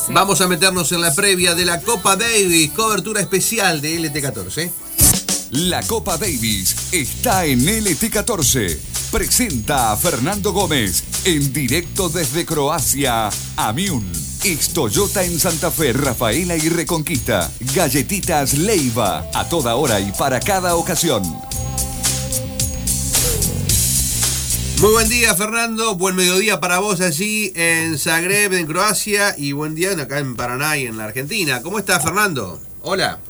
Vamos a meternos en la previa de la Copa Davis, cobertura especial de LT14. La Copa Davis está en LT14. Presenta a Fernando Gómez en directo desde Croacia, Amiun. Ex Toyota en Santa Fe, Rafaela y Reconquista. Galletitas Leiva, a toda hora y para cada ocasión. Muy buen día, Fernando. Buen mediodía para vos allí en Zagreb, en Croacia, y buen día acá en Paraná y en la Argentina. ¿Cómo estás, Fernando? Hola.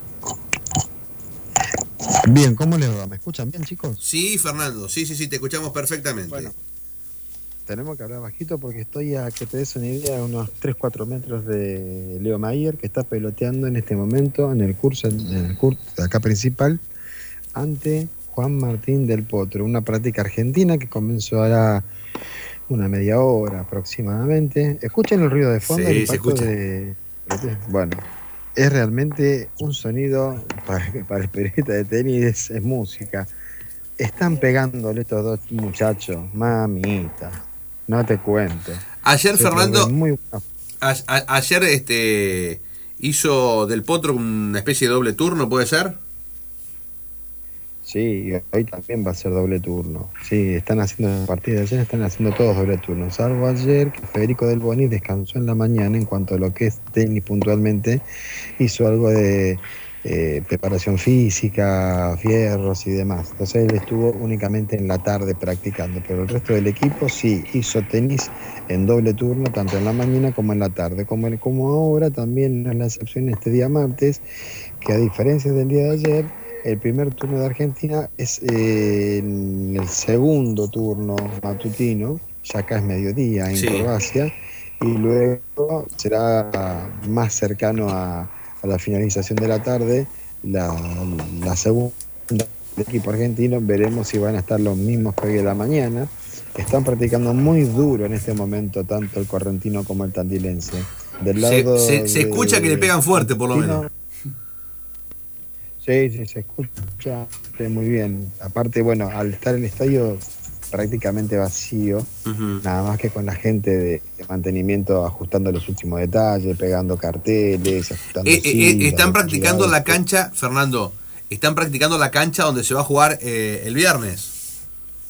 Bien, ¿cómo les va? ¿Me escuchan bien, chicos? Sí, Fernando. Sí, te escuchamos perfectamente. Bueno, tenemos que hablar bajito porque estoy, a que te des una idea, a unos 3-4 metros de Leo Mayer, que está peloteando en este momento en el curso de acá principal, ante Juan Martín del Potro, una práctica argentina que comenzó ahora una media hora aproximadamente. ¿Escuchan el ruido de fondo? Sí, el se escucha. Bueno, es realmente un sonido para el periodista de tenis, es música. Están pegándole estos dos muchachos, mamita, no te cuento. Ayer, Fernando, muy... ayer hizo del Potro una especie de doble turno, ¿puede ser? Sí, y hoy también va a ser doble turno. Sí, están haciendo, a partir de ayer están haciendo todos doble turno. Salvo ayer que Federico Del Boni descansó en la mañana en cuanto a lo que es tenis puntualmente. Hizo algo de preparación física, fierros y demás. Entonces él estuvo únicamente en la tarde practicando. Pero el resto del equipo sí hizo tenis en doble turno, tanto en la mañana como en la tarde. Como ahora también no es la excepción este día martes, que a diferencia del día de ayer, el primer turno de Argentina es en el segundo turno matutino, ya acá es mediodía en Croacia, y luego será más cercano a la finalización de la tarde, la segunda del equipo argentino. Veremos si van a estar los mismos que hoy de la mañana. Están practicando muy duro en este momento, tanto el correntino como el tandilense. Del lado se escucha que le pegan fuerte, por lo menos. Sí, se escucha muy bien. Aparte, bueno, al estar el estadio prácticamente vacío, nada más que con la gente de mantenimiento ajustando los últimos detalles, pegando carteles, ajustando sillas, están practicando la cancha, Fernando, están practicando la cancha donde se va a jugar el viernes.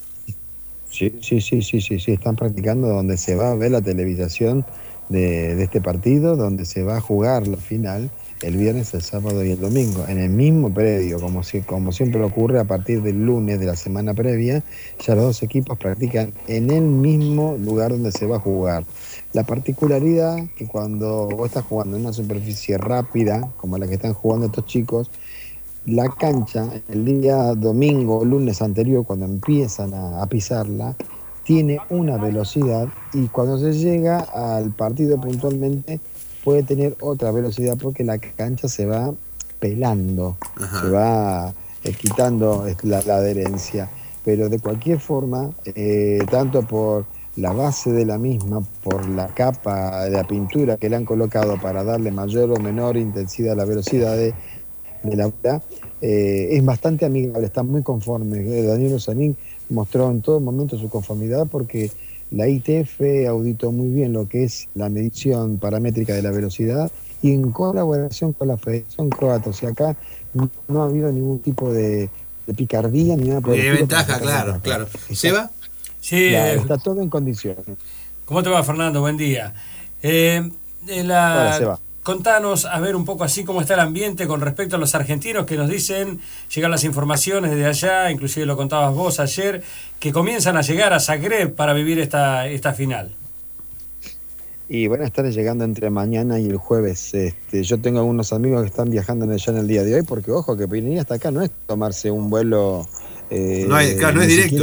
Sí, están practicando donde se va a ver la televisación de este partido, donde se va a jugar la final el viernes, el sábado y el domingo, en el mismo predio, como siempre ocurre a partir del lunes de la semana previa. Ya los dos equipos practican en el mismo lugar donde se va a jugar. La particularidad que cuando vos estás jugando en una superficie rápida, como la que están jugando estos chicos, la cancha, el día domingo o lunes anterior, cuando empiezan a pisarla, tiene una velocidad, y cuando se llega al partido puntualmente puede tener otra velocidad porque la cancha se va pelando, se va quitando la adherencia. Pero de cualquier forma, tanto por la base de la misma, por la capa de la pintura que le han colocado para darle mayor o menor intensidad a la velocidad de la bola, es bastante amigable, está muy conforme. Daniel Osanín mostró en todo momento su conformidad porque la ITF auditó muy bien lo que es la medición paramétrica de la velocidad, y en colaboración con la Federación Croata. O sea, acá no ha habido ningún tipo de picardía ni nada por el de estilo. Ventaja, claro. ¿Seba? Sí. Está todo en condiciones. ¿Cómo te va, Fernando? Buen día. Hola, Seba. Contanos, a ver un poco así cómo está el ambiente con respecto a los argentinos que nos dicen, llegan las informaciones desde allá, inclusive lo contabas vos ayer, que comienzan a llegar a Zagreb para vivir esta final. Y van a estar llegando entre mañana y el jueves. Yo tengo algunos amigos que están viajando allá en el día de hoy, porque ojo, que venir hasta acá no es tomarse un vuelo... no es directo.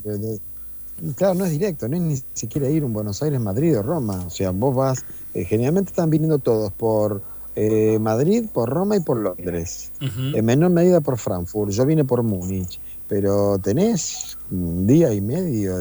Claro, no es directo, no es ni siquiera ir a un Buenos Aires, Madrid o Roma. O sea, vos vas... generalmente están viniendo todos por Madrid, por Roma y por Londres. En menor medida por Frankfurt. Yo vine por Múnich. Pero tenés un día y medio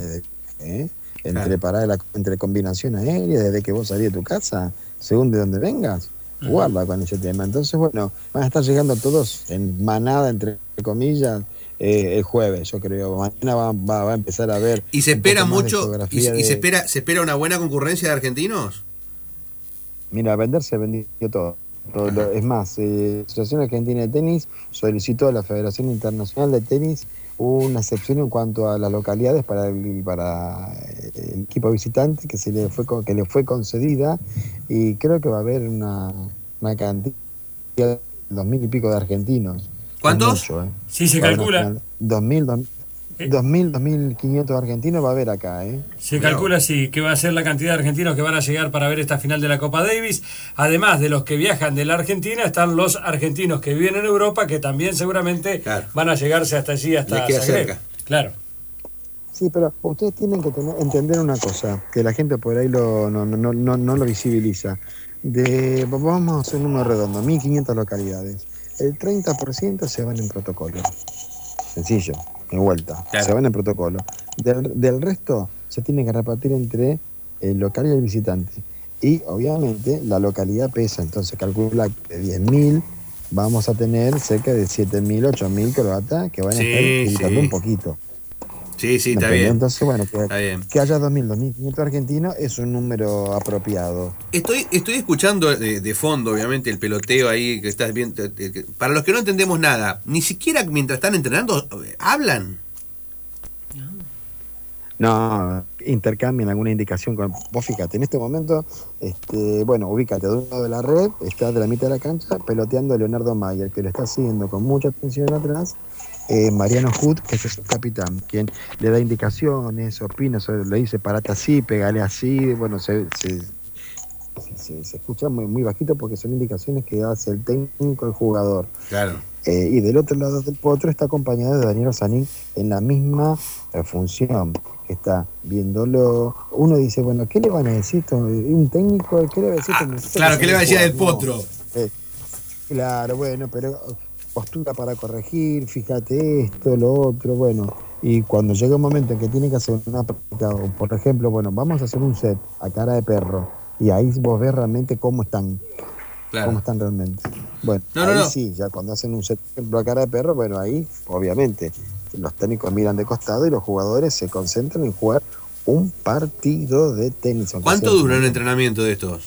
entre combinación aérea, desde que vos salís de tu casa, según de donde vengas. Guarda con ese tema. Entonces, bueno, van a estar llegando todos en manada, entre comillas, el jueves, yo creo. Mañana va a empezar a ver. ¿Y se espera mucho? ¿Y se espera una buena concurrencia de argentinos? Mira, vender se vendió todo. Es más, la Asociación Argentina de Tenis solicitó a la Federación Internacional de Tenis una excepción en cuanto a las localidades para el equipo visitante que que le fue concedida, y creo que va a haber una cantidad de 2.000 y pico de argentinos. ¿Cuántos? Mucho, Sí, se calcula. 2.500 argentinos va a haber acá, Se calcula, sí, que va a ser la cantidad de argentinos que van a llegar para ver esta final de la Copa Davis. Además de los que viajan de la Argentina, están los argentinos que viven en Europa, que también seguramente van a llegarse hasta allí, hasta Les queda Zagreb. cerca. Claro. Sí, pero ustedes tienen que entender una cosa, que la gente por ahí no lo visibiliza. Vamos a hacer un número redondo, 1.500 localidades. El 30% se van en protocolo. Sencillo, de vuelta. Claro. Se van en protocolo. Del resto se tiene que repartir entre el local y el visitante. Y obviamente la localidad pesa, entonces calcula que de 10.000 vamos a tener cerca de 7.000, 8.000 croatas que van a estar gritando un poquito. Sí, está bien. Entonces, bueno, Está bien. que haya 2.500 argentinos es un número apropiado. Estoy escuchando de fondo, obviamente, el peloteo ahí que estás viendo. Para los que no entendemos nada, ni siquiera mientras están entrenando hablan. No, intercambian alguna indicación con... Vos fíjate, en este momento, ubícate de un lado de la red, está de la mitad de la cancha peloteando Leonardo Mayer, que lo está siguiendo con mucha atención atrás. Mariano Hood, que es su capitán, quien le da indicaciones, opina, le dice parate así, pegale así. Bueno, se escucha muy bajito porque son indicaciones que hace el técnico al jugador. Claro. Y del otro lado del potro está acompañado de Daniel Osanín en la misma función, que está viéndolo. Uno dice, bueno, ¿qué le van a decir? ¿Un técnico? ¿Qué le va a decir? Claro, ¿qué le va a decir del potro? Claro, bueno, pero postura para corregir, fíjate esto, lo otro, bueno. Y cuando llega un momento en que tiene que hacer una práctica, o por ejemplo, bueno, vamos a hacer un set a cara de perro, y ahí vos ves realmente cómo están. Claro. Cómo están realmente. Bueno, sí, ya cuando hacen un set, por ejemplo, a cara de perro, bueno, ahí, obviamente, los técnicos miran de costado y los jugadores se concentran en jugar un partido de tenis. ¿Cuánto dura un entrenamiento de estos?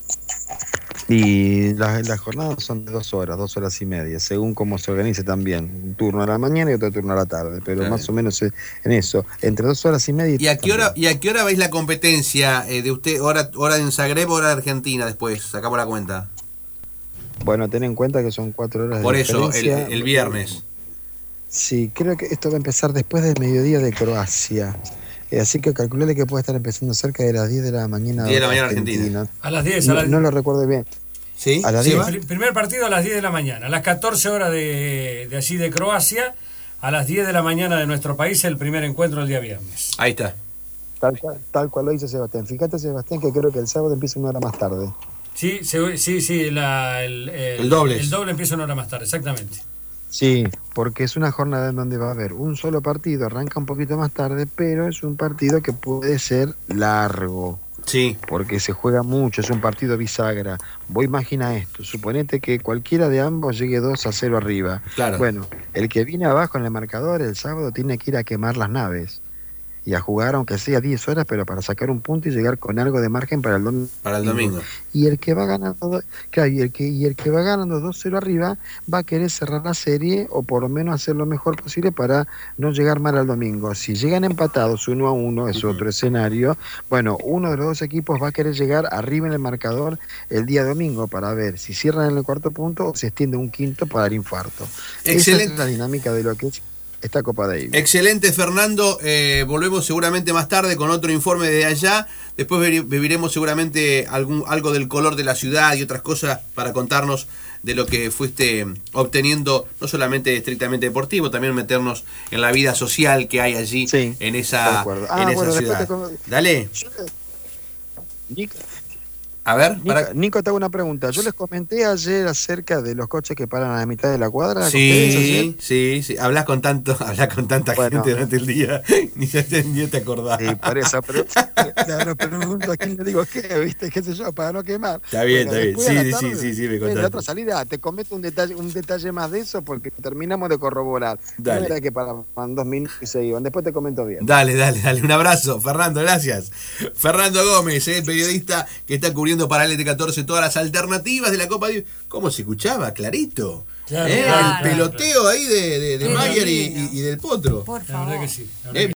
Y las jornadas son de 2 horas y media, según cómo se organice también. Un turno a la mañana y otro turno a la tarde, pero claro, más o menos en eso, entre 2 horas y media. ¿Y a qué hora veis la competencia de usted? ¿Hora en Zagreb o hora de Argentina después? Sacamos la cuenta. Bueno, ten en cuenta que son 4 horas por de eso, diferencia. el viernes. Sí, creo que esto va a empezar después del mediodía de Croacia. Así que calculale que puede estar empezando cerca de las 10 de la mañana. 10 de la mañana Argentina. A las 10. No lo recuerdo bien. ¿Sí? ¿A las 10? Primer partido a las 10 de la mañana. A las 14 horas de allí de Croacia. A las 10 de la mañana de nuestro país, el primer encuentro el día viernes. Ahí está. Tal cual lo dice Sebastián. Fíjate, Sebastián, que creo que el sábado empieza 1 hora más tarde. Sí, el doble. El doble empieza 1 hora más tarde, exactamente. Sí, porque es una jornada en donde va a haber un solo partido, arranca un poquito más tarde, pero es un partido que puede ser largo. Sí. Porque se juega mucho, es un partido bisagra. Vos imagina esto, suponete que cualquiera de ambos llegue 2-0 arriba. Claro. Bueno, el que viene abajo en el marcador el sábado tiene que ir a quemar las naves y a jugar aunque sea 10 horas, pero para sacar un punto y llegar con algo de margen para el domingo. Para el domingo. Y el que va ganando, claro, y el que va ganando 2-0 arriba va a querer cerrar la serie o por lo menos hacer lo mejor posible para no llegar mal al domingo. Si llegan empatados 1-1, es otro escenario. Bueno, uno de los dos equipos va a querer llegar arriba en el marcador el día domingo para ver si cierran en el cuarto punto o se extiende un quinto para el infarto. Excelente. Esa es la dinámica de lo que es esta Copa Davis. Excelente, Fernando. Volvemos seguramente más tarde con otro informe de allá. Después viviremos seguramente algo del color de la ciudad y otras cosas para contarnos de lo que fuiste obteniendo, no solamente estrictamente deportivo, también meternos en la vida social que hay allí, sí, en esa ciudad. Dale. A ver, Nico, te hago una pregunta. Yo les comenté ayer acerca de los coches que paran a la mitad de la cuadra. Sí. Hablas con tanta gente durante el día, ni te acordás. Sí, por eso, pero pregunto a quién le digo qué, ¿viste? ¿Qué sé yo? Para no quemar. Está bien. Sí, me contaste. En la otra salida te comento un detalle más de eso porque terminamos de corroborar. Dale. No era que paraban 2 minutos y se iban. Después te comento bien. Dale. Un abrazo, Fernando, gracias. Fernando Gómez, periodista que está cubriendo poniendo para LT14 todas las alternativas de la Copa Davis. ¿Cómo se escuchaba? Clarito. Claro, El claro, peloteo ahí de Qué Mayer divino. y del Potro. Por La verdad favor. que sí.